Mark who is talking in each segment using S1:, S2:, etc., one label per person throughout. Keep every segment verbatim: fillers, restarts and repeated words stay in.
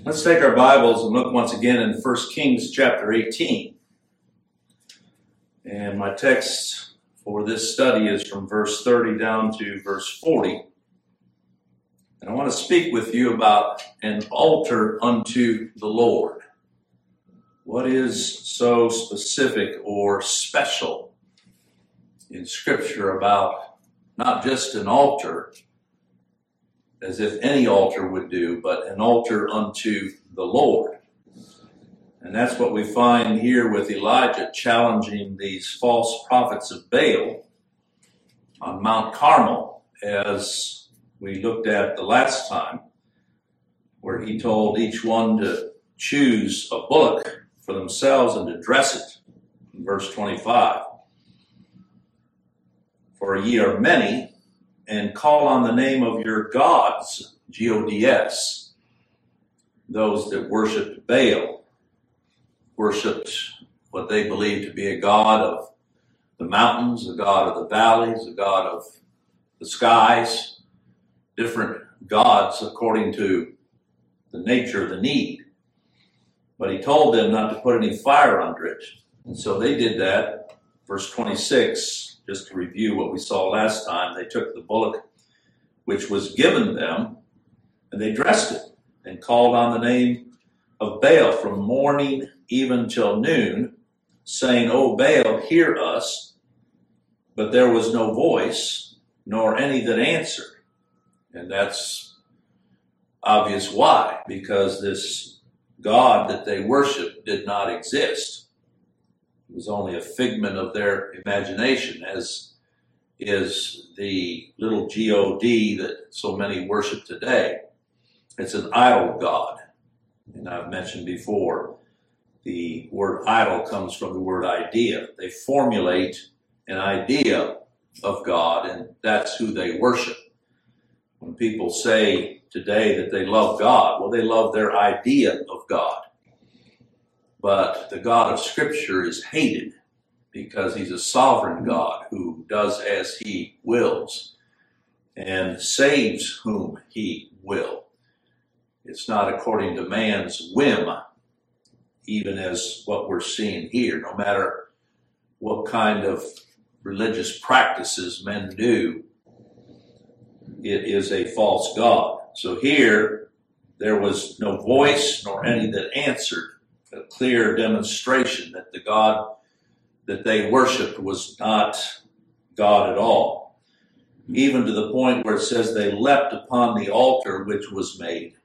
S1: Let's take our Bibles and look once again in First Kings chapter eighteen. And my text for this study is from verse thirty down to verse forty. And I want to speak with you about an altar unto the Lord. What is so specific or special in Scripture about not just an altar, as if any altar would do, but an altar unto the Lord? And that's what we find here with Elijah challenging these false prophets of Baal on Mount Carmel, as we looked at the last time, where he told each one to choose a bullock for themselves and to dress it. In verse twenty-five, for ye are many, and call on the name of your gods, G O D S, those that worshiped Baal, worshipped what they believed to be a god of the mountains, a god of the valleys, a god of the skies, different gods according to the nature of the need. But he told them not to put any fire under it. And so they did that. Verse twenty-six, just to review what we saw last time, they took the bullock which was given them, and they dressed it, and called on the name of Baal from morning even till noon, saying, O Baal, hear us. But there was no voice, nor any that answered. And that's obvious why, because this God that they worshiped did not exist. It was only a figment of their imagination, as is the little G O D that so many worship today. It's an idol god. And I've mentioned before, the word idol comes from the word idea. They formulate an idea of God, and that's who they worship. When people say today that they love God, well, they love their idea of God. But the God of Scripture is hated because he's a sovereign God who does as he wills and saves whom he will. It's not according to man's whim, even as what we're seeing here. No matter what kind of religious practices men do, it is a false god. So here, there was no voice nor any that answered, a clear demonstration that the God that they worshiped was not God at all. Even to the point where it says they leapt upon the altar which was made.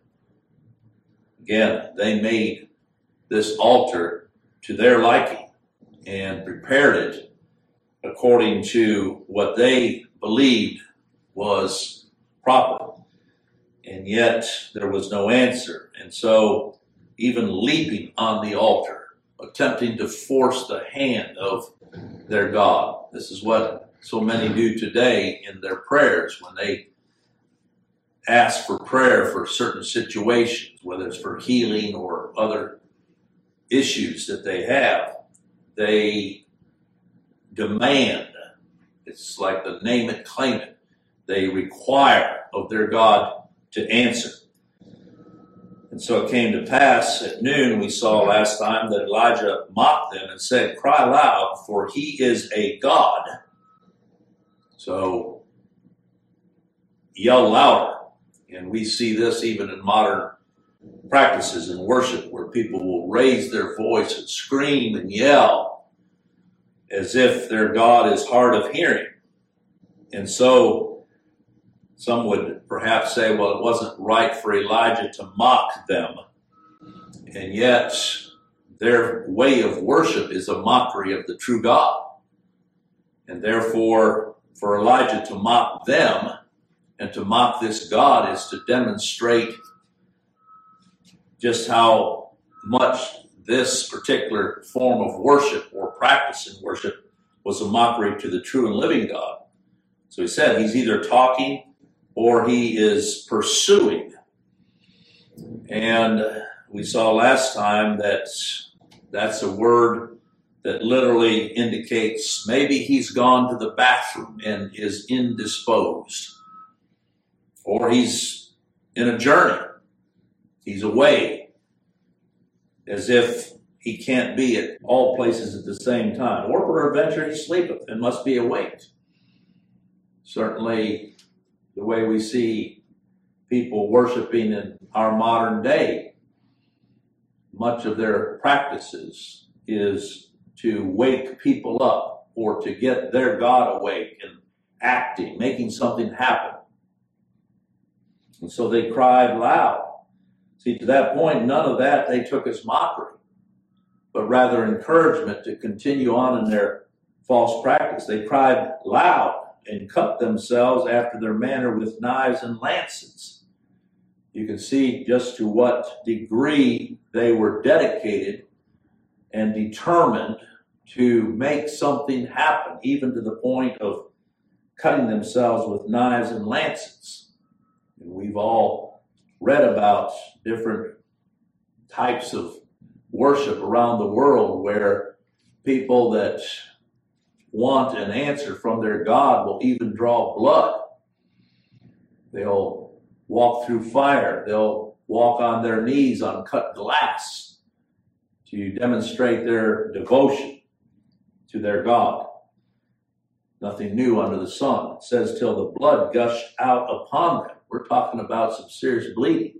S1: Again, they made this altar to their liking and prepared it according to what they believed was proper. And yet there was no answer. And so even leaping on the altar, attempting to force the hand of their God. This is what so many do today in their prayers when they ask for prayer for certain situations, whether it's for healing or other issues that they have. They demand, it's like the name it, claim it. They require of their God to answer. And so it came to pass at noon, we saw last time, that Elijah mocked them and said, cry loud, for he is a God. So yell louder. And we see this even in modern practices in worship, where people will raise their voice and scream and yell as if their God is hard of hearing. And so some would perhaps say, well, it wasn't right for Elijah to mock them. And yet, their way of worship is a mockery of the true God. And therefore, for Elijah to mock them and to mock this God is to demonstrate just how much this particular form of worship or practice in worship was a mockery to the true and living God. So he said he's either talking or he is pursuing. And we saw last time that that's a word that literally indicates maybe he's gone to the bathroom and is indisposed. Or he's in a journey. He's away as if he can't be at all places at the same time. Or peradventure he sleepeth and must be awaked. Certainly, the way we see people worshiping in our modern day, much of their practices is to wake people up or to get their God awake and acting, making something happen. And so they cried loud. See, to that point, none of that they took as mockery, but rather encouragement to continue on in their false practice. They cried loud and cut themselves after their manner with knives and lances. You can see just to what degree they were dedicated and determined to make something happen, even to the point of cutting themselves with knives and lances. And we've all read about different types of worship around the world where people that want an answer from their God will even draw blood. They'll walk through fire. They'll walk on their knees on cut glass to demonstrate their devotion to their God. Nothing new under the sun. It says till the blood gushed out upon them. We're talking about some serious bleeding.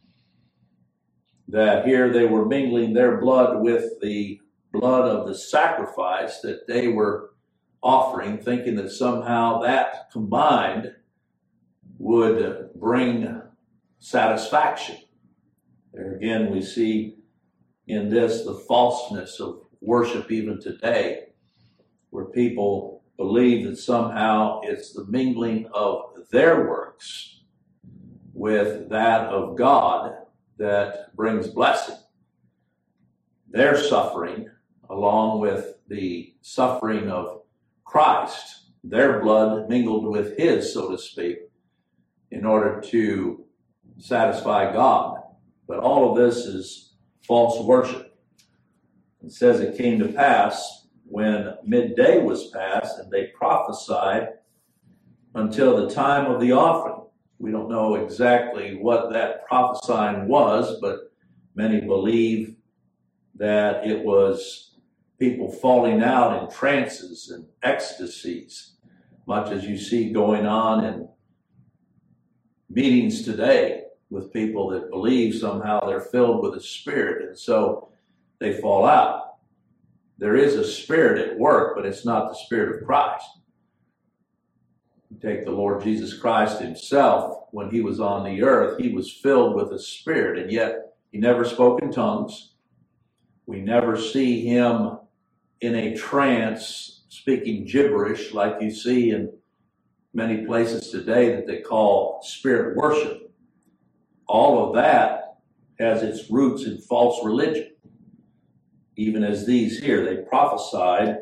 S1: That here they were mingling their blood with the blood of the sacrifice that they were offering, thinking that somehow that combined would bring satisfaction. There again, we see in this the falseness of worship even today, where people believe that somehow it's the mingling of their works with that of God that brings blessing. Their suffering, along with the suffering of Christ, their blood mingled with his, so to speak, in order to satisfy God. But all of this is false worship. It says it came to pass when midday was past and they prophesied until the time of the offering. We don't know exactly what that prophesying was, but many believe that it was people falling out in trances and ecstasies, much as you see going on in meetings today with people that believe somehow they're filled with a spirit, and so they fall out. There is a spirit at work, but it's not the Spirit of Christ. You take the Lord Jesus Christ himself, when he was on the earth, he was filled with a spirit, and yet he never spoke in tongues. We never see him in a trance speaking gibberish like you see in many places today that they call spirit worship. All of that has its roots in false religion. Even as these here, they prophesied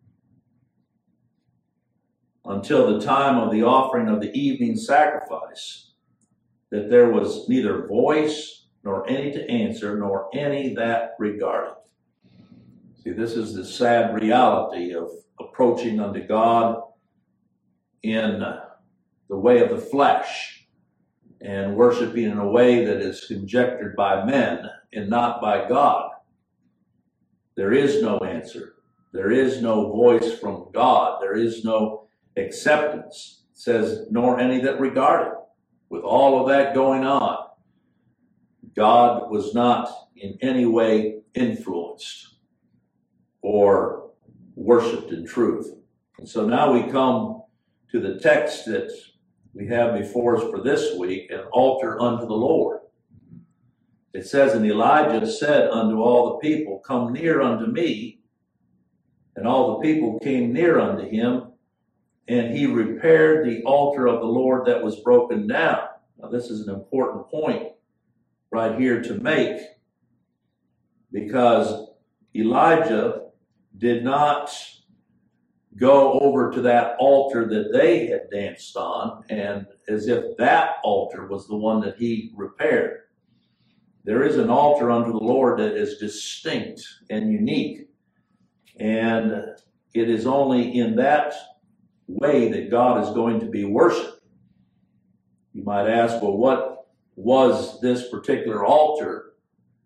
S1: until the time of the offering of the evening sacrifice, that there was neither voice nor any to answer, nor any that regarded. See, this is the sad reality of approaching unto God in the way of the flesh and worshiping in a way that is conjectured by men and not by God. There is no answer. There is no voice from God. There is no acceptance. It says, nor any that regarded. With all of that going on, God was not in any way influenced or worshiped in truth. And so now we come to the text that we have before us for this week, an altar unto the Lord. It says, and Elijah said unto all the people, come near unto me. And all the people came near unto him, and he repaired the altar of the Lord that was broken down. Now this is an important point right here to make, because Elijah did not go over to that altar that they had danced on, and as if that altar was the one that he repaired. There is an altar unto the Lord that is distinct and unique, and it is only in that way that God is going to be worshiped. You might ask, well, what was this particular altar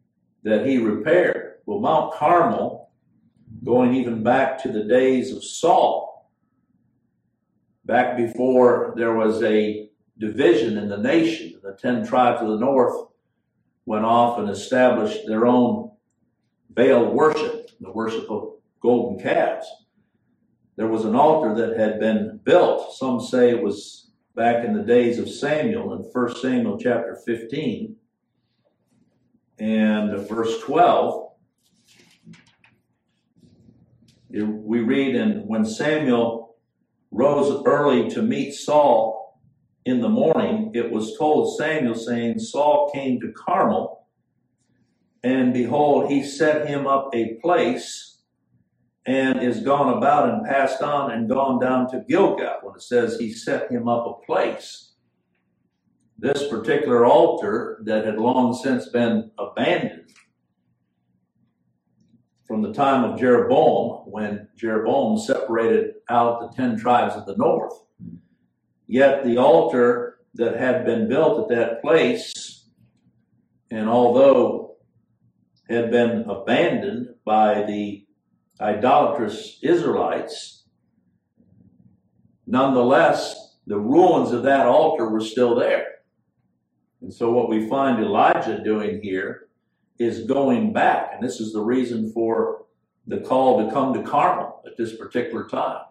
S1: that he repaired. Well, Mount Carmel, going even back to the days of Saul, back before there was a division in the nation, the ten tribes of the north went off and established their own Baal worship, the worship of golden calves. There was an altar that had been built. Some say it was back in the days of Samuel in First Samuel chapter fifteen and verse twelve. We read, and when Samuel rose early to meet Saul in the morning, it was told Samuel, saying, Saul came to Carmel, and behold, he set him up a place, and is gone about and passed on and gone down to Gilgal. When it says he set him up a place, this particular altar that had long since been abandoned from the time of Jeroboam, when Jeroboam separated out the ten tribes of the north. Yet the altar that had been built at that place, and although had been abandoned by the idolatrous Israelites, nonetheless, the ruins of that altar were still there. And so what we find Elijah doing here is going back, and this is the reason for the call to come to Carmel at this particular time,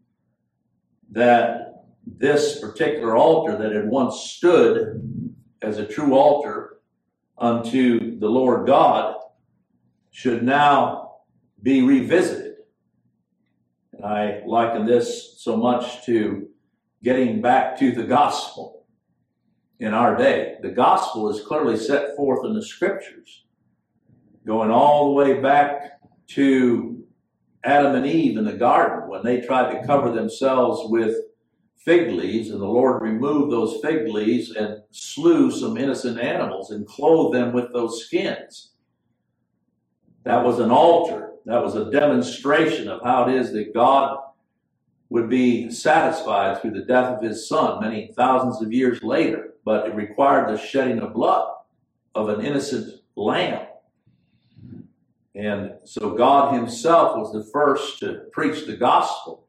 S1: that this particular altar that had once stood as a true altar unto the Lord God should now be revisited. And I liken this so much to getting back to the gospel in our day. The gospel is clearly set forth in the scriptures, going all the way back to Adam and Eve in the garden when they tried to cover themselves with fig leaves, and the Lord removed those fig leaves and slew some innocent animals and clothed them with those skins. That was an altar. That was a demonstration of how it is that God would be satisfied through the death of his son many thousands of years later, but it required the shedding of blood of an innocent lamb. And so God himself was the first to preach the gospel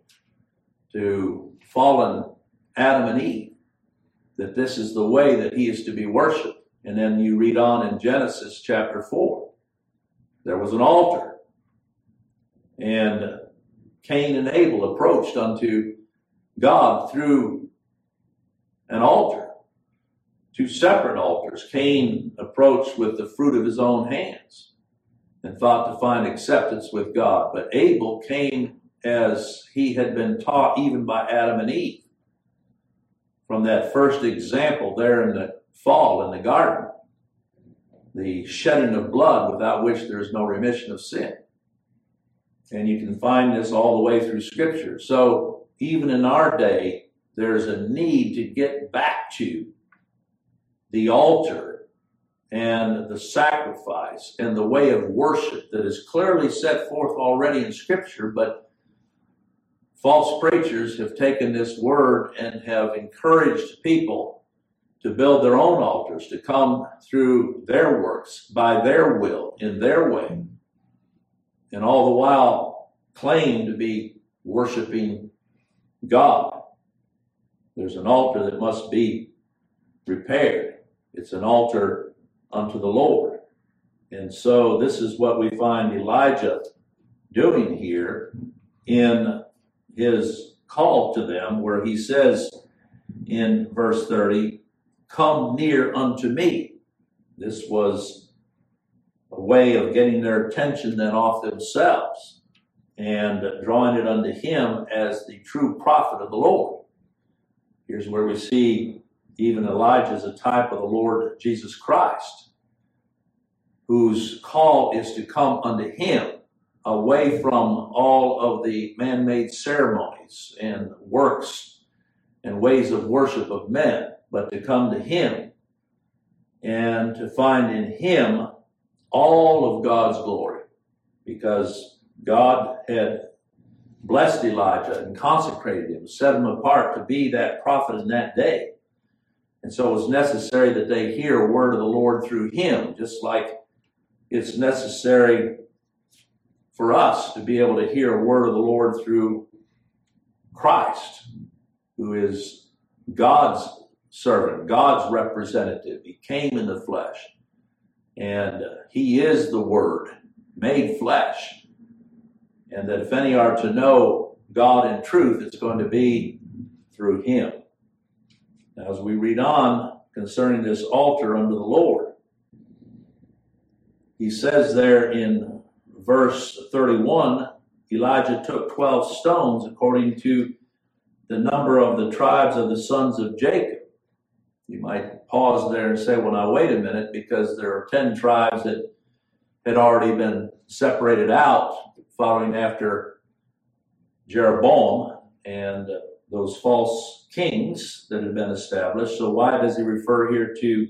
S1: to fallen Adam and Eve, that this is the way that he is to be worshiped. And then you read on in Genesis chapter four. There was an altar, and Cain and Abel approached unto God through an altar, two separate altars. Cain approached with the fruit of his own hands and thought to find acceptance with God. But Abel came as he had been taught even by Adam and Eve from that first example there in the fall in the garden, the shedding of blood without which there is no remission of sin. And you can find this all the way through Scripture. So even in our day, there's a need to get back to the altar and the sacrifice and the way of worship that is clearly set forth already in Scripture, but false preachers have taken this word and have encouraged people to build their own altars, to come through their works, by their will, in their way, and all the while claim to be worshiping God. There's an altar that must be repaired. It's an altar unto the Lord. And so this is what we find Elijah doing here in his call to them, where he says in verse thirty, come near unto me. This was a way of getting their attention then off themselves and drawing it unto him as the true prophet of the Lord. Here's where we see even Elijah is a type of the Lord Jesus Christ, whose call is to come unto him, away from all of the man-made ceremonies and works and ways of worship of men, but to come to him and to find in him all of God's glory, because God had blessed Elijah and consecrated him, set him apart to be that prophet in that day. And so it was necessary that they hear a word of the Lord through him, just like it's necessary for us to be able to hear a word of the Lord through Christ, who is God's servant, God's representative. He came in the flesh, and he is the Word made flesh. And that if any are to know God in truth, it's going to be through him. Now, as we read on concerning this altar unto the Lord, he says there in verse thirty-one, Elijah took twelve stones according to the number of the tribes of the sons of Jacob. You might pause there and say, well, now wait a minute, because there are ten tribes that had already been separated out following after Jeroboam and uh, those false kings that had been established. So why does he refer here to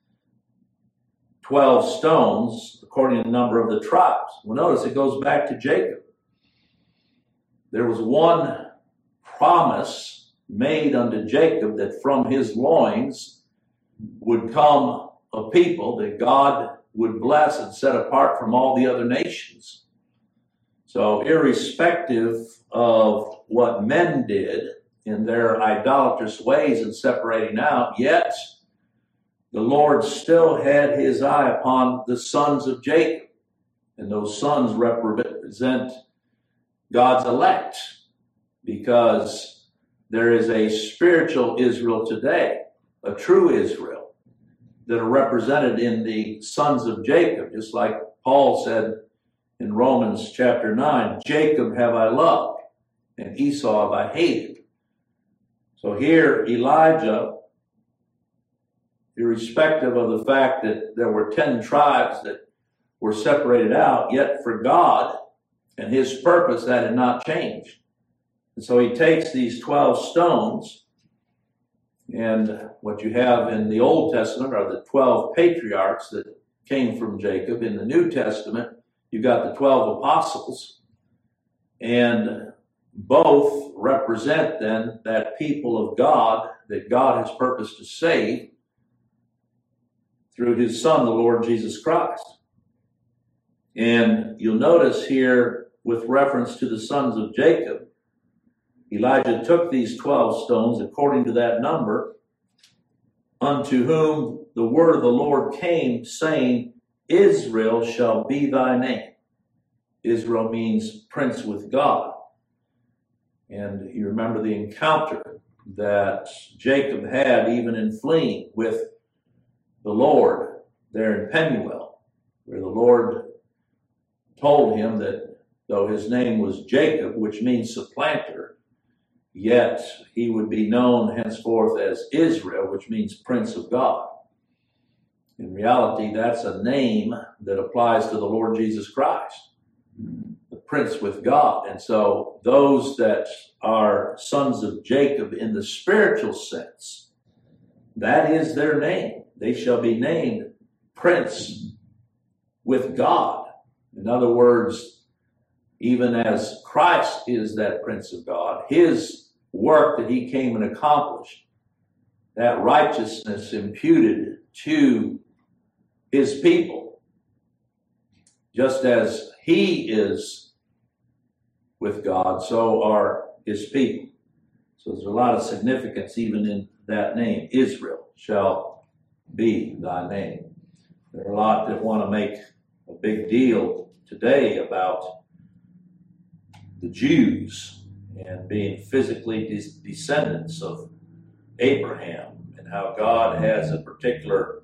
S1: twelve stones according to the number of the tribes? Well, notice it goes back to Jacob. There was one promise made unto Jacob that from his loins would come a people that God would bless and set apart from all the other nations. So irrespective of what men did in their idolatrous ways and separating out, yet the Lord still had his eye upon the sons of Jacob. And those sons represent God's elect, because there is a spiritual Israel today, a true Israel, that are represented in the sons of Jacob, just like Paul said in Romans chapter nine, Jacob have I loved, and Esau have I hated. So here, Elijah, irrespective of the fact that there were ten tribes that were separated out, yet for God and his purpose, that had not changed. And so he takes these twelve stones, and what you have in the Old Testament are the twelve patriarchs that came from Jacob. In the New Testament, you got the twelve apostles, and both represent then that people of God that God has purposed to save through his Son, the Lord Jesus Christ. And you'll notice here, with reference to the sons of Jacob, Elijah took these twelve stones according to that number, unto whom the word of the Lord came, saying, Israel shall be thy name. Israel means prince with God. And you remember the encounter that Jacob had even in fleeing with the Lord there in Penuel, where the Lord told him that though his name was Jacob, which means supplanter, yet he would be known henceforth as Israel, which means prince of God. In reality, that's a name that applies to the Lord Jesus Christ, the prince with God. And so those that are sons of Jacob in the spiritual sense, that is their name. They shall be named prince with God. In other words, even as Christ is that prince of God, his work that he came and accomplished, that righteousness imputed to his people, just as he is with God, so are his people. So there's a lot of significance even in that name. Israel shall be thy name. There are a lot that want to make a big deal today about the Jews and being physically des- descendants of Abraham, and how God has a particular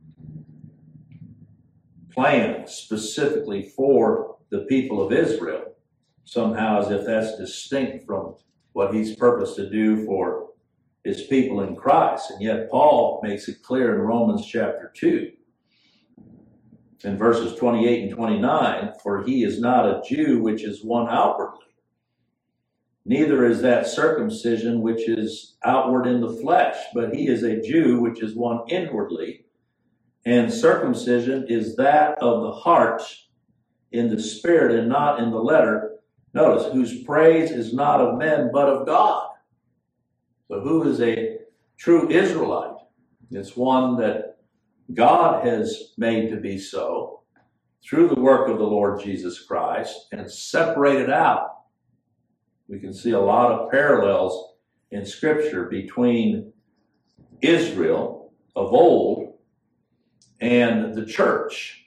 S1: plan specifically for the people of Israel, somehow as if that's distinct from what he's purposed to do for his people in Christ. And yet Paul makes it clear in Romans chapter two, in verses twenty-eight and twenty-nine, for he is not a Jew which is one outwardly, neither is that circumcision which is outward in the flesh, but he is a Jew which is one inwardly. And circumcision is that of the heart in the spirit and not in the letter. Notice, whose praise is not of men but of God. So who is a true Israelite? It's one that God has made to be so. through the work of the Lord Jesus Christ and separated out. We can see a lot of parallels in Scripture between Israel of old and the church.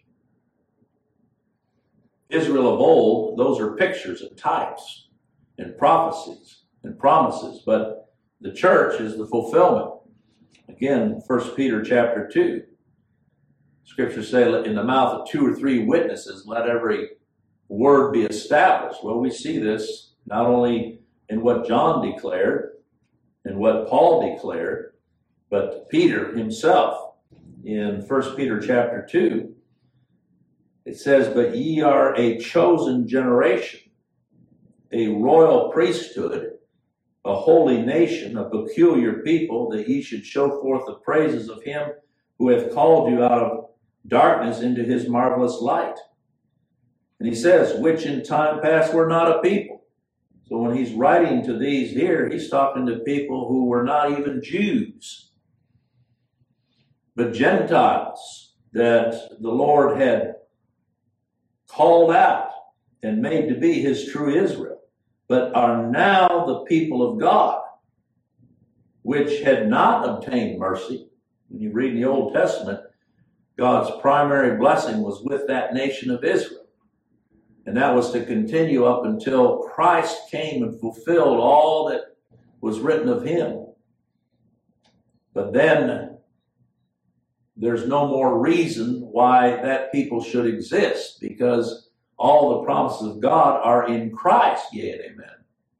S1: Israel of old, those are pictures and types and prophecies and promises, but the church is the fulfillment. Again, First Peter chapter two. Scriptures say, in the mouth of two or three witnesses, let every word be established. Well, we see this not only in what John declared and what Paul declared, but Peter himself in First Peter chapter two. It says, but ye are a chosen generation, a royal priesthood, a holy nation, a peculiar people, that ye should show forth the praises of him who hath called you out of darkness into his marvelous light. And he says, which in time past were not a people. So when he's writing to these here, he's talking to people who were not even Jews, but Gentiles that the Lord had called out and made to be his true Israel, but are now the people of God, which had not obtained mercy. When you read in the Old Testament, God's primary blessing was with that nation of Israel. And that was to continue up until Christ came and fulfilled all that was written of him. But then there's no more reason why that people should exist, because all the promises of God are in Christ, yea and amen.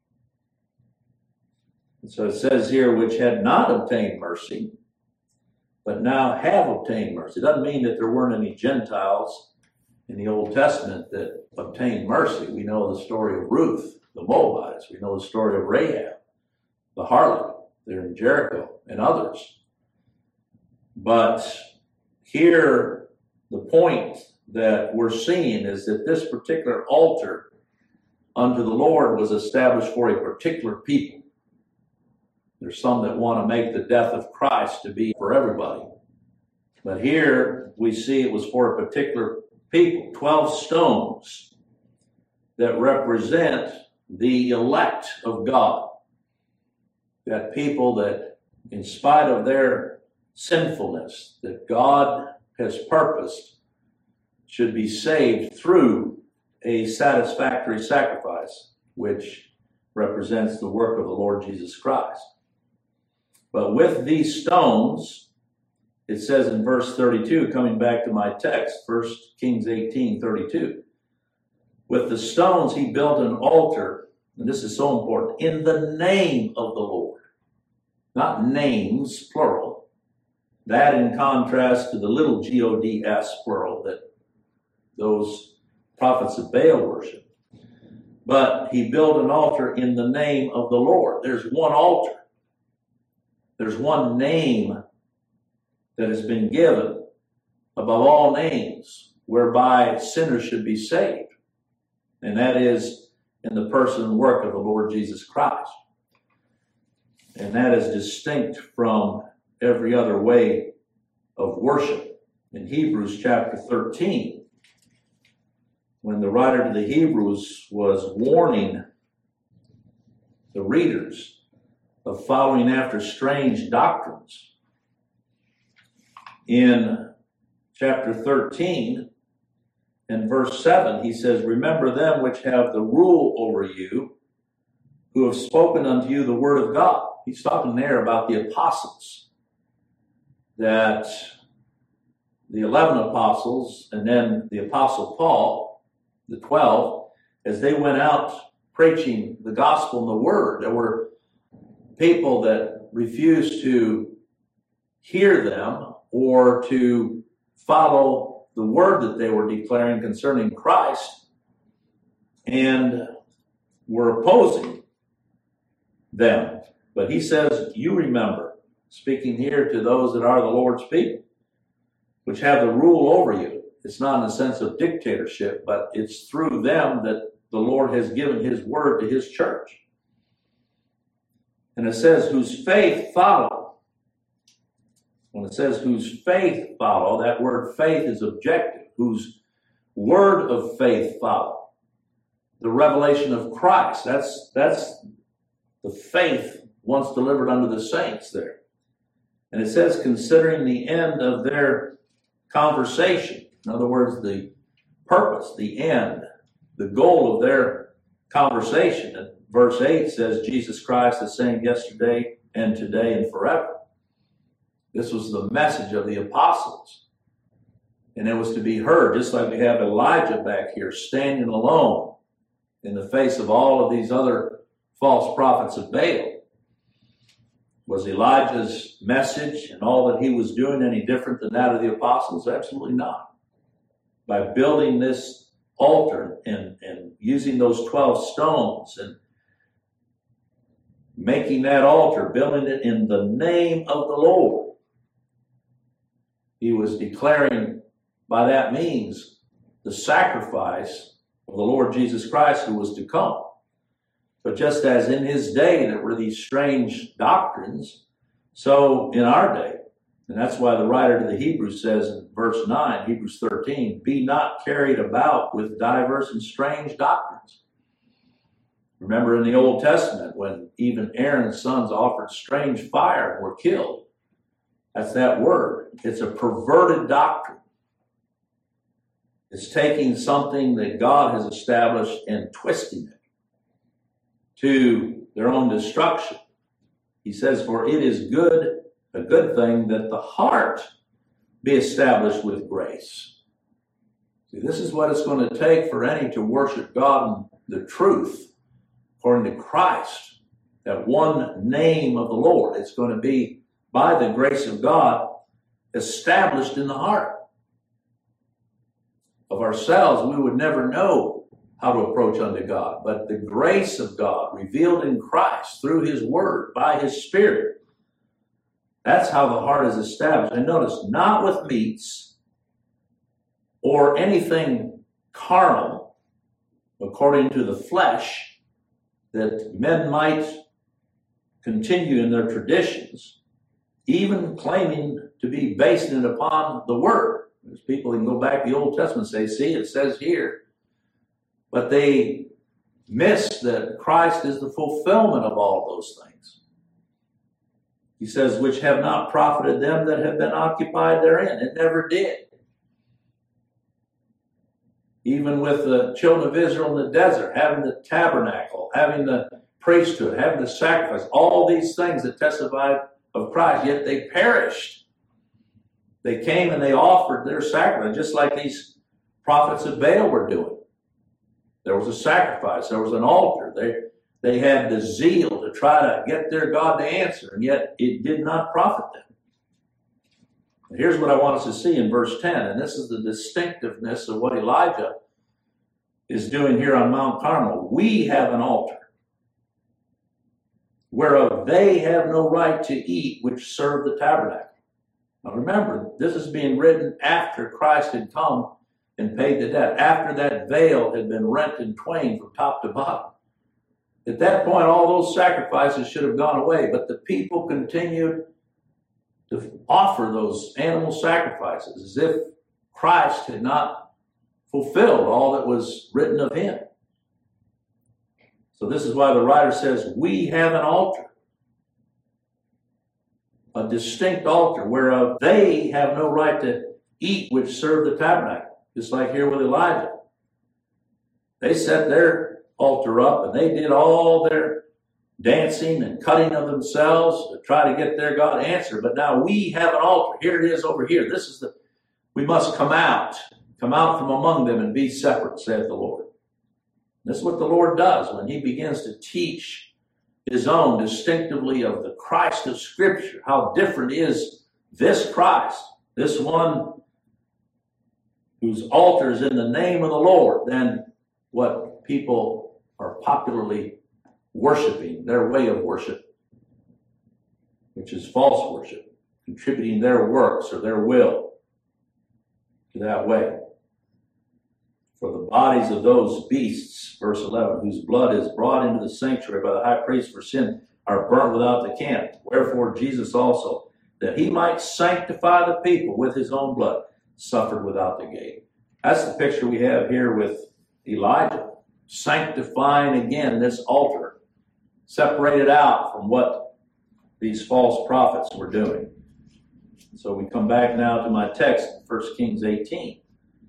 S1: And so it says here, which had not obtained mercy, but now have obtained mercy. It doesn't mean that there weren't any Gentiles in the Old Testament that obtained mercy. We know the story of Ruth, the Moabites. We know the story of Rahab, the harlot there in Jericho, and others. But here, the point that we're seeing is that this particular altar unto the Lord was established for a particular people. There's some that want to make the death of Christ to be for everybody. But here we see it was for a particular people. Twelve stones that represent the elect of God. That people that, in spite of their sinfulness, that God has purposed should be saved through a satisfactory sacrifice, which represents the work of the Lord Jesus Christ. But with these stones, it says in verse thirty-two, coming back to my text, First Kings eighteen thirty-two, with the stones he built an altar, and this is so important, in the name of the Lord. Not names, plural. That in contrast to the little G O D S, plural, that those prophets of Baal worship. But he built an altar in the name of the Lord. There's one altar. There's one name that has been given above all names, whereby sinners should be saved. And that is in the person and work of the Lord Jesus Christ. And that is distinct from every other way of worship. In Hebrews chapter thirteen, when the writer to the Hebrews was warning the readers of following after strange doctrines, in chapter thirteen and verse seven, he says, remember them which have the rule over you, who have spoken unto you the word of God. He's talking there about the apostles, that the eleven apostles and then the apostle Paul, the twelve, as they went out preaching the gospel and the word, there were people that refused to hear them or to follow the word that they were declaring concerning Christ, and were opposing them. But he says, you remember, speaking here to those that are the Lord's people, which have the rule over you. It's not in the sense of dictatorship, but it's through them that the Lord has given his word to his church. And it says, whose faith follow. When it says whose faith follow, that word faith is objective. Whose word of faith follow. The revelation of Christ, that's, that's the faith once delivered unto the saints there. And it says, considering the end of their conversation. In other words, the purpose, the end, the goal of their conversation. And verse eight says, Jesus Christ the same yesterday and today and forever. This was the message of the apostles. And it was to be heard, just like we have Elijah back here standing alone in the face of all of these other false prophets of Baal. Was Elijah's message and all that he was doing any different than that of the apostles? Absolutely not. By building this altar and, and using those twelve stones and making that altar, building it in the name of the Lord, he was declaring by that means the sacrifice of the Lord Jesus Christ who was to come. But just as in his day there were these strange doctrines, so in our day, and that's why the writer to the Hebrews says in verse nine, Hebrews thirteen, be not carried about with diverse and strange doctrines. Remember in the Old Testament when even Aaron's sons offered strange fire and were killed. That's that word. It's a perverted doctrine. It's taking something that God has established and twisting it to their own destruction. He says, for it is good, a good thing that the heart be established with grace. See, this is what it's going to take for any to worship God in the truth, according to Christ, that one name of the Lord. It's going to be, by the grace of God, established in the heart. Of ourselves, we would never know how to approach unto God. But the grace of God revealed in Christ through his word, by his Spirit, that's how the heart is established. And notice, not with meats or anything carnal, according to the flesh, that men might continue in their traditions, even claiming to be basing it upon the word. There's people who can go back to the Old Testament and say, see, it says here. But they miss that Christ is the fulfillment of all those things. He says, which have not profited them that have been occupied therein. It never did. Even with the children of Israel in the desert, having the tabernacle, having the priesthood, having the sacrifice, all these things that testified of Christ, yet they perished. They came and they offered their sacrifice, just like these prophets of Baal were doing. There was a sacrifice. There was an altar. They, they had the zeal to try to get their God to answer, and yet it did not profit them. And here's what I want us to see in verse ten, and this is the distinctiveness of what Elijah is doing here on Mount Carmel. We have an altar, whereof they have no right to eat which serve the tabernacle. Now remember, this is being written after Christ had come and paid the debt, after that veil had been rent in twain from top to bottom. At that point, all those sacrifices should have gone away, but the people continued to offer those animal sacrifices as if Christ had not fulfilled all that was written of him. So this is why the writer says, we have an altar, a distinct altar, whereof they have no right to eat which serve the tabernacle. Just like here with Elijah. They set their altar up and they did all their dancing and cutting of themselves to try to get their God to answer. But now we have an altar. Here it is over here. This is the, we must come out, come out from among them and be separate, saith the Lord. This is what the Lord does when he begins to teach his own distinctively of the Christ of Scripture. How different is this Christ, this one whose altar is in the name of the Lord, than what people are popularly worshiping, their way of worship, which is false worship, contributing their works or their will to that way. For the bodies of those beasts, verse eleven, whose blood is brought into the sanctuary by the high priest for sin, are burnt without the camp. Wherefore Jesus also, that he might sanctify the people with his own blood, suffered without the gate. That's the picture we have here with Elijah, sanctifying again this altar, separated out from what these false prophets were doing. So we come back now to my text, First Kings eighteen.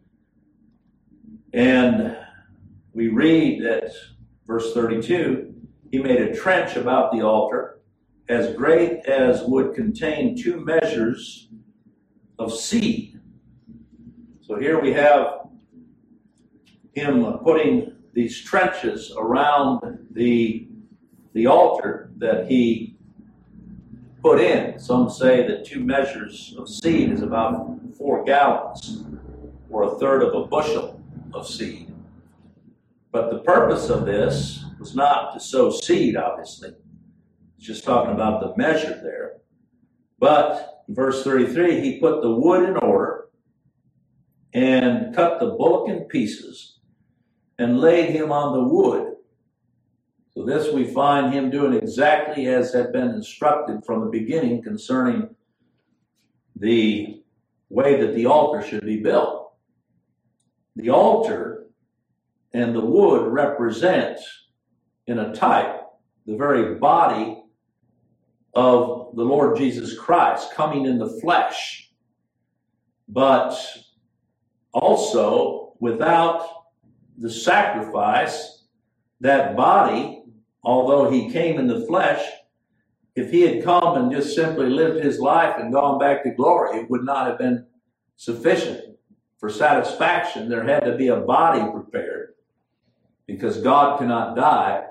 S1: And we read that, verse thirty-two, he made a trench about the altar as great as would contain two measures of seed. So here we have him putting these trenches around the, the altar that he put in. Some say that two measures of seed is about four gallons, or a third of a bushel of seed. But the purpose of this was not to sow seed, obviously. It's just talking about the measure there. But in verse thirty-three, he put the wood in order and cut the bullock in pieces and laid him on the wood. So this we find him doing exactly as had been instructed from the beginning concerning the way that the altar should be built. The altar and the wood represent, in a type, the very body of the Lord Jesus Christ coming in the flesh. But also, without the sacrifice, that body, although he came in the flesh, if he had come and just simply lived his life and gone back to glory, it would not have been sufficient for satisfaction. There had to be a body prepared, because God cannot die.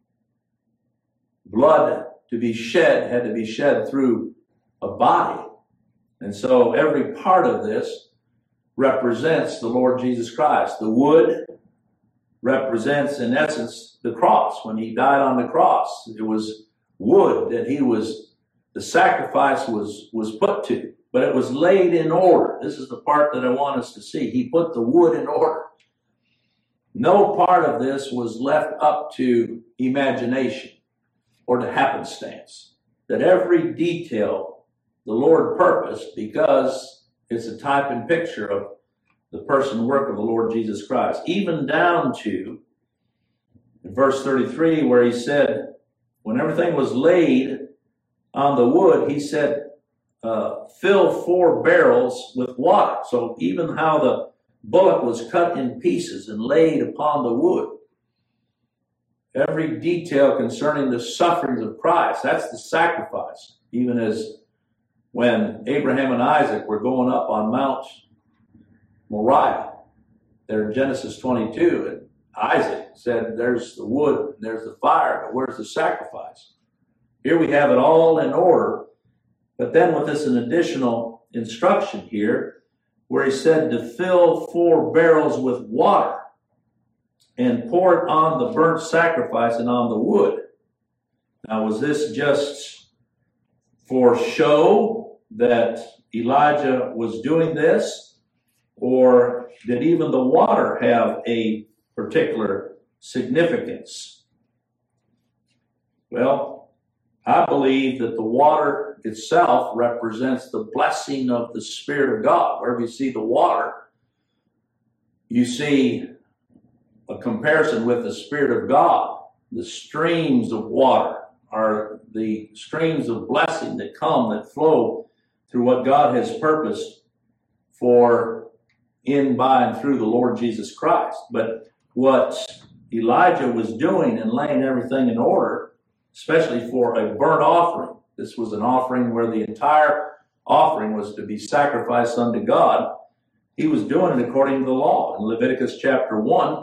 S1: Blood to be shed had to be shed through a body. And so every part of this represents the Lord Jesus Christ. The wood represents, in essence, the cross. When he died on the cross, it was wood that he was, the sacrifice was, was put to, but it was laid in order. This is the part that I want us to see. He put the wood in order. No part of this was left up to imagination or to happenstance. That every detail the Lord purposed, because it's a type and picture of the person and work of the Lord Jesus Christ. Even down to in verse thirty-three, where he said, when everything was laid on the wood, he said, uh, fill four barrels with water. So even how the bullock was cut in pieces and laid upon the wood, every detail concerning the sufferings of Christ, that's the sacrifice. Even as when Abraham and Isaac were going up on Mount Moriah, there in Genesis twenty-two, and Isaac said, there's the wood, there's the fire, but where's the sacrifice? Here we have it all in order, but then with this an additional instruction here, where he said to fill four barrels with water and pour it on the burnt sacrifice and on the wood. Now, was this just for show that Elijah was doing this, or did even the water have a particular significance? Well, I believe that the water itself represents the blessing of the Spirit of God. Wherever you see the water, you see a comparison with the Spirit of God. The streams of water are the streams of blessing that come, that flow through what God has purposed for in, by, and through the Lord Jesus Christ. But what Elijah was doing and laying everything in order, especially for a burnt offering, this was an offering where the entire offering was to be sacrificed unto God. He was doing it according to the law. In Leviticus chapter one,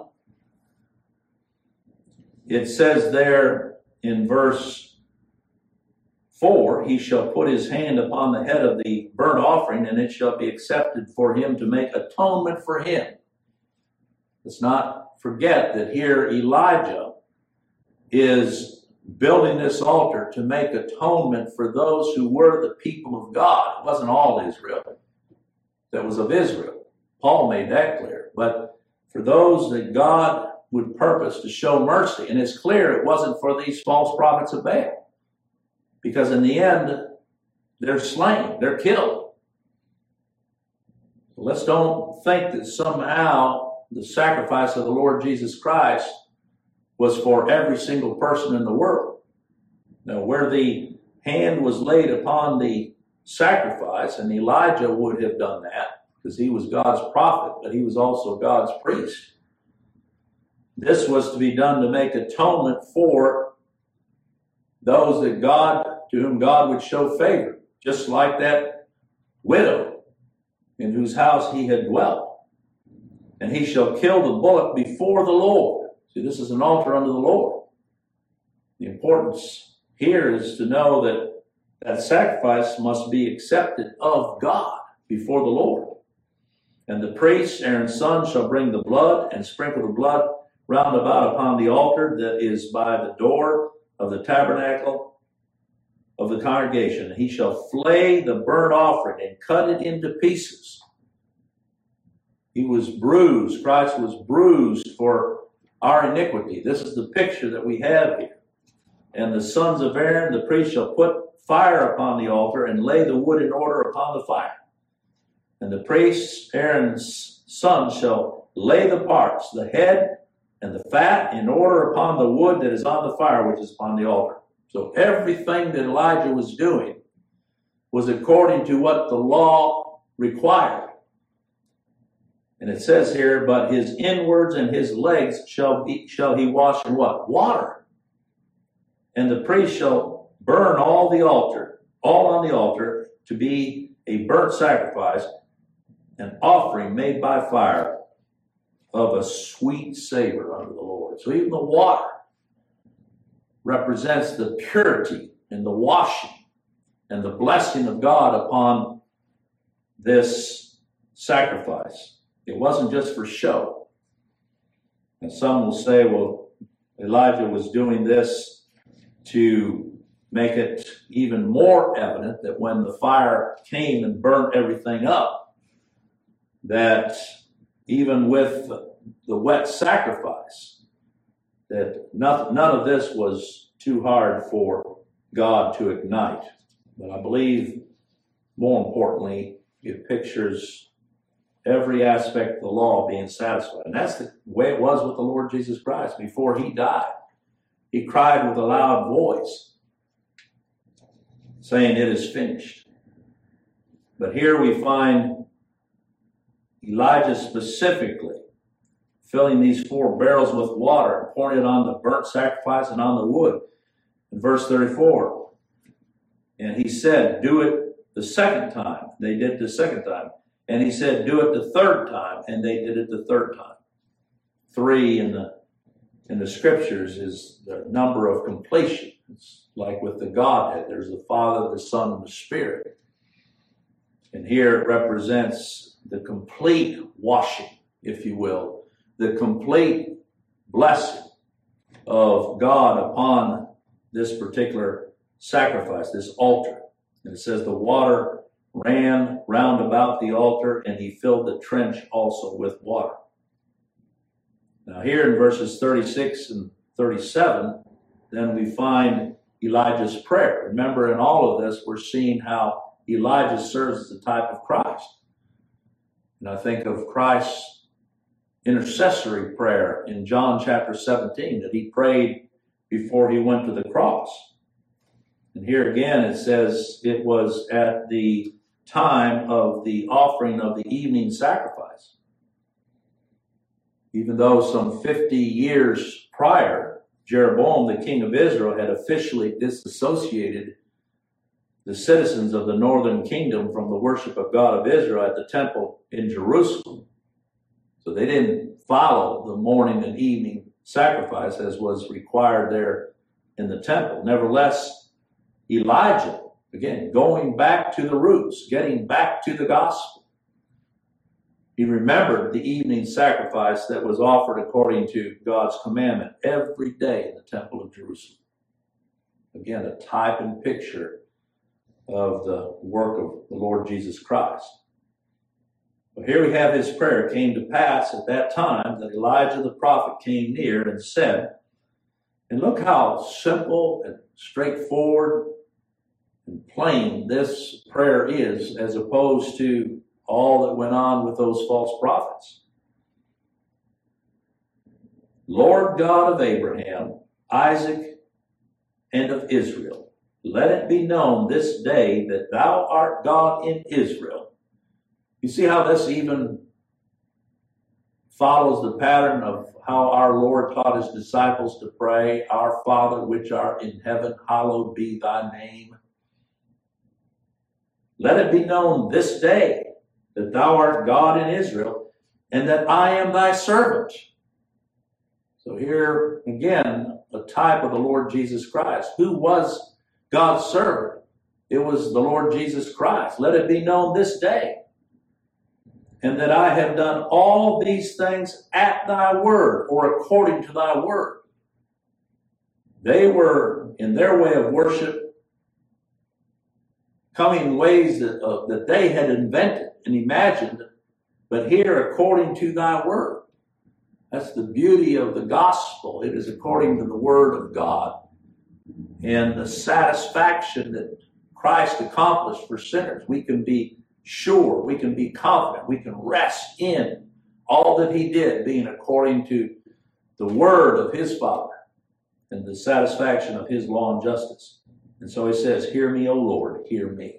S1: it says there in verse four, he shall put his hand upon the head of the burnt offering, and it shall be accepted for him to make atonement for him. Let's not forget that here Elijah is building this altar to make atonement for those who were the people of God. It wasn't all Israel that was of Israel. Paul made that clear. But for those that God would purpose to show mercy, and it's clear it wasn't for these false prophets of Baal, because in the end, they're slain, they're killed. The Let's don't think that somehow the sacrifice of the Lord Jesus Christ was for every single person in the world. Now, where the hand was laid upon the sacrifice, and Elijah would have done that because he was God's prophet, but he was also God's priest. This was to be done to make atonement for those that God, to whom God would show favor, just like that widow in whose house he had dwelt. And he shall kill the bullock before the Lord. See, this is an altar unto the Lord. The importance here is to know that that sacrifice must be accepted of God before the Lord. And the priest, Aaron's son, shall bring the blood and sprinkle the blood round about upon the altar that is by the door of the tabernacle of the congregation. And he shall flay the burnt offering and cut it into pieces. He was bruised. Christ was bruised for our iniquity. This is the picture that we have here. And the sons of Aaron, the priest, shall put fire upon the altar and lay the wood in order upon the fire. And the priest, Aaron's son, shall lay the parts, the head and the fat, in order upon the wood that is on the fire, which is upon the altar. So everything that Elijah was doing was according to what the law required. And it says here, but his inwards and his legs shall be shall he wash in what? Water. And the priest shall burn all the altar, all on the altar, to be a burnt sacrifice, an offering made by fire of a sweet savor unto the Lord. So even the water represents the purity and the washing and the blessing of God upon this sacrifice. It wasn't just for show. And some will say, well, Elijah was doing this to make it even more evident that when the fire came and burnt everything up, that even with the wet sacrifice, that none, none of this was too hard for God to ignite. But I believe, more importantly, it pictures every aspect of the law being satisfied. And that's the way it was with the Lord Jesus Christ. Before he died, he cried with a loud voice, saying, "It is finished." But here we find Elijah specifically filling these four barrels with water and pouring it on the burnt sacrifice and on the wood. In verse thirty-four, and he said, "Do it the second time." They did it the second time. And he said, "Do it the third time," and they did it the third time. Three in the in the scriptures is the number of completion. It's like with the Godhead. There's the Father, the Son, and the Spirit. And here it represents the complete washing, if you will, the complete blessing of God upon this particular sacrifice, this altar. And it says the water ran round about the altar, and he filled the trench also with water. Now here in verses thirty-six and thirty-seven, then we find Elijah's prayer. Remember, in all of this, we're seeing how Elijah serves as a type of Christ. And I think of Christ's intercessory prayer in John chapter seventeen that he prayed before he went to the cross. And here again it says it was at the time of the offering of the evening sacrifice. Even though some fifty years prior, Jeroboam, the king of Israel, had officially disassociated the citizens of the northern kingdom from the worship of God of Israel at the temple in Jerusalem. So they didn't follow the morning and evening sacrifice as was required there in the temple. Nevertheless, Elijah, again, going back to the roots, getting back to the gospel, he remembered the evening sacrifice that was offered according to God's commandment every day in the temple of Jerusalem. Again, a type and picture of the work of the Lord Jesus Christ. But here we have his prayer. It came to pass at that time that Elijah the prophet came near and said, and look how simple and straightforward and plain this prayer is, as opposed to all that went on with those false prophets. Lord God of Abraham, Isaac, and of Israel, let it be known this day that thou art God in Israel. You see how this even follows the pattern of how our Lord taught his disciples to pray, Our Father which art in heaven, hallowed be thy name. Let it be known this day that thou art God in Israel, and that I am thy servant. So here again, a type of the Lord Jesus Christ. Who was God's servant? It was the Lord Jesus Christ. Let it be known this day, and that I have done all these things at thy word, or according to thy word. They were, in their way of worship, coming ways that, uh, that they had invented and imagined, but here, according to thy word. That's the beauty of the gospel. It is according to the word of God, and the satisfaction that Christ accomplished for sinners. We can be sure, we can be confident, we can rest in all that he did, being according to the word of his Father and the satisfaction of his law and justice. And so he says, hear me, O Lord, hear me.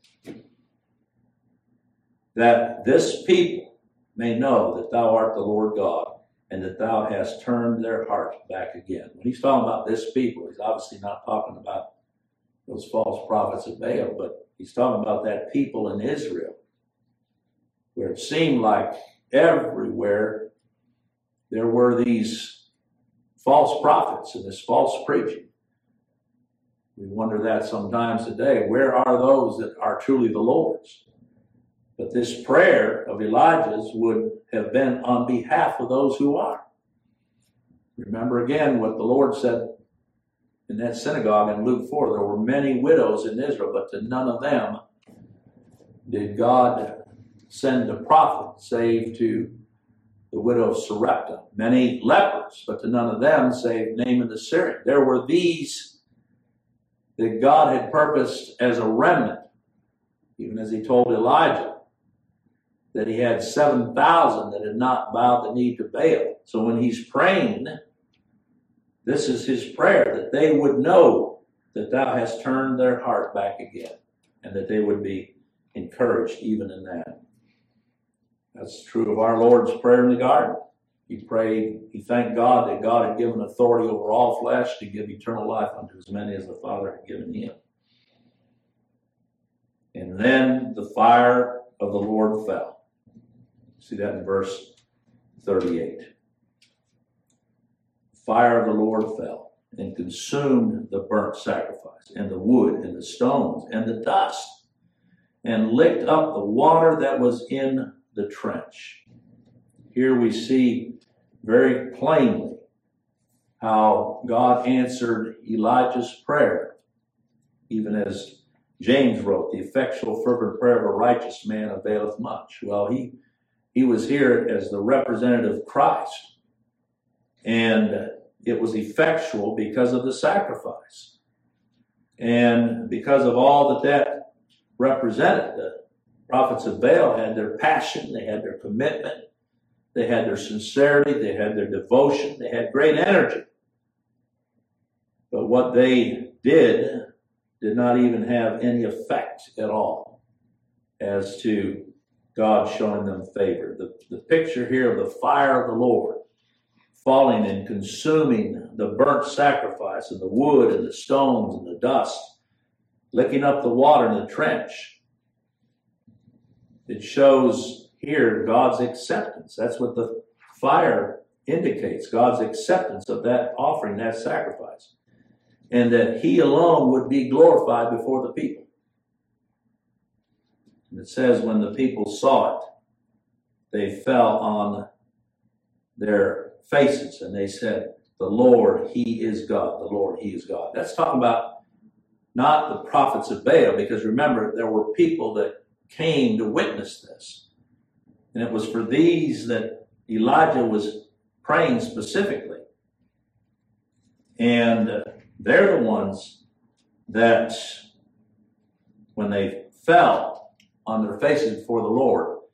S1: That this people may know that thou art the Lord God, and that thou hast turned their heart back again. When he's talking about this people, he's obviously not talking about those false prophets of Baal, but he's talking about that people in Israel, where it seemed like everywhere there were these false prophets and this false preaching. We wonder that sometimes today. Where are those that are truly the Lord's? But this prayer of Elijah's would have been on behalf of those who are. Remember again what the Lord said in that synagogue in Luke four. There were many widows in Israel, but to none of them did God send a prophet, save to the widow of Sarepta. Many lepers, but to none of them save Naaman the Syrian. There were these that God had purposed as a remnant, even as he told Elijah that he had seven thousand that had not bowed the knee to Baal. So when he's praying, this is his prayer, that they would know that thou hast turned their heart back again, and that they would be encouraged even in that. That's true of our Lord's prayer in the garden. He prayed, he thanked God that God had given authority over all flesh to give eternal life unto as many as the Father had given him. And then the fire of the Lord fell. See that in verse thirty-eight. The fire of the Lord fell and consumed the burnt sacrifice, and the wood, and the stones, and the dust, and licked up the water that was in the trench. Here we see very plainly how God answered Elijah's prayer, even as James wrote, the effectual fervent prayer of a righteous man availeth much. Well, he, he was here as the representative of Christ, and it was effectual because of the sacrifice. And because of all that that represented, the prophets of Baal had their passion, they had their commitment, they had their sincerity, they had their devotion, they had great energy. But what they did did not even have any effect at all as to God showing them favor. The, the picture here of the fire of the Lord falling and consuming the burnt sacrifice and the wood and the stones and the dust, licking up the water in the trench. It shows here God's acceptance. That's what the fire indicates, God's acceptance of that offering, that sacrifice. And that he alone would be glorified before the people. And it says when the people saw it, they fell on their faces and they said, the Lord, he is God. The Lord, he is God. That's talking about not the prophets of Baal, because remember, there were people that came to witness this. And it was for these that Elijah was praying specifically. And uh, they're the ones that, when they fell on their faces before the Lord,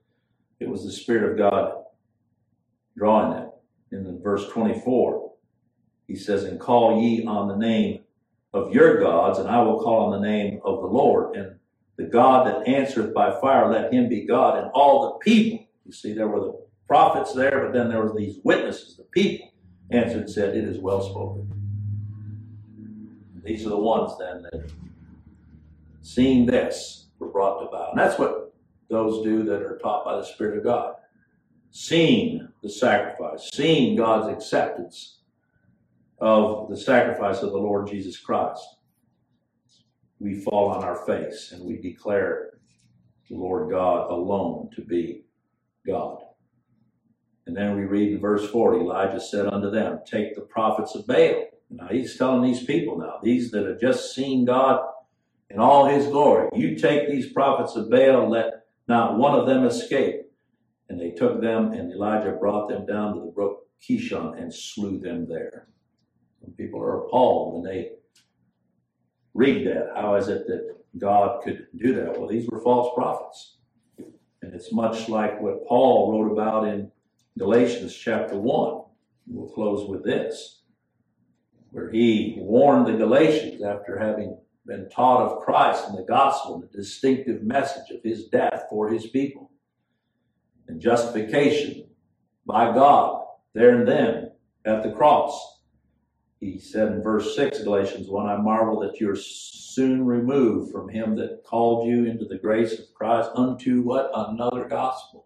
S1: It was the Spirit of God drawing them. In verse twenty-four, he says, and call ye on the name of your gods, and I will call on the name of the Lord. And the God that answereth by fire, let him be God. And all the people, you see, there were the prophets there, but then there were these witnesses, the people, answered and said, it is well spoken. These are the ones then that, seeing this, were brought to bow. And that's what those do that are taught by the Spirit of God. Seeing the sacrifice, seeing God's acceptance of the sacrifice of the Lord Jesus Christ, we fall on our face and we declare the Lord God alone to be God. And then we read in verse forty, Elijah said unto them, take the prophets of Baal. Now he's telling these people now, these that have just seen God in all his glory, you take these prophets of Baal, let not one of them escape. And they took them, and Elijah brought them down to the brook Kishon and slew them there. Some people are appalled when they read that. How is it that God could do that? Well, these were false prophets. And it's much like what Paul wrote about in Galatians chapter one. We'll close with this, where he warned the Galatians after having been taught of Christ and the gospel, the distinctive message of his death for his people, and justification by God there and then at the cross. He said in verse six, Galatians one, I marvel that you are soon removed from him that called you into the grace of Christ unto what? Another gospel,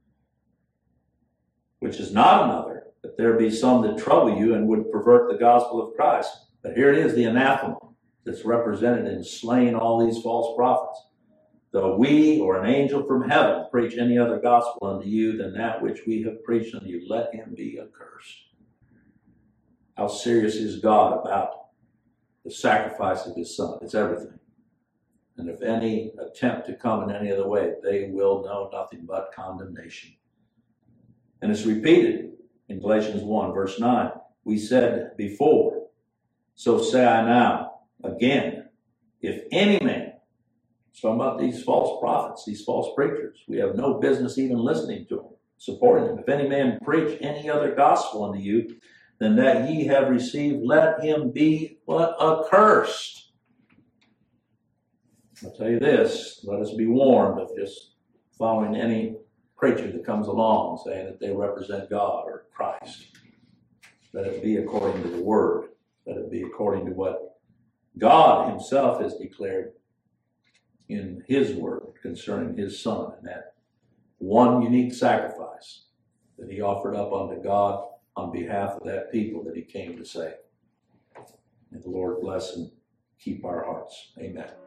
S1: which is not another, that there be some that trouble you and would pervert the gospel of Christ. But here it is, the anathema that's represented in slaying all these false prophets. Though we or an angel from heaven preach any other gospel unto you than that which we have preached unto you, let him be accursed. How serious is God about the sacrifice of his Son? It's everything. And if any attempt to come in any other way, they will know nothing but condemnation. And it's repeated in Galatians one, verse nine. We said before, so say I now, again, if any man, it's talking about these false prophets, these false preachers, we have no business even listening to them, supporting them. If any man preach any other gospel unto you than that ye have received, let him be what? Accursed. I'll tell you this, let us be warned of just following any preacher that comes along saying that they represent God or Christ. Let it be according to the word. Let it be according to what God himself has declared in his word concerning his Son, and that one unique sacrifice that he offered up unto God on behalf of that people that he came to save. May the Lord bless and keep our hearts. Amen.